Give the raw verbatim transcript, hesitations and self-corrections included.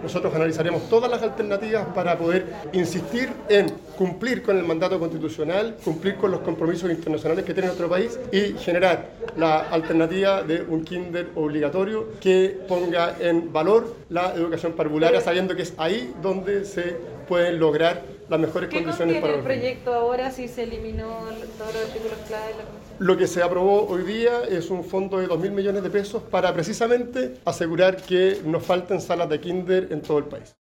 nosotros analizaremos todas las alternativas para poder insistir en cumplir con el mandato constitucional, cumplir con los compromisos internacionales que tiene nuestro país y generar la alternativa de un kinder obligatorio que ponga en valor la educación parvularia, sabiendo que es ahí donde se pueden lograr las mejores condiciones para los niños. ¿Qué contiene el proyecto ahora si se eliminó todos los artículos clave de la Constitución? Lo que se aprobó hoy día es un fondo de dos mil millones de pesos para precisamente asegurar que no falten salas de kinder en todo el país.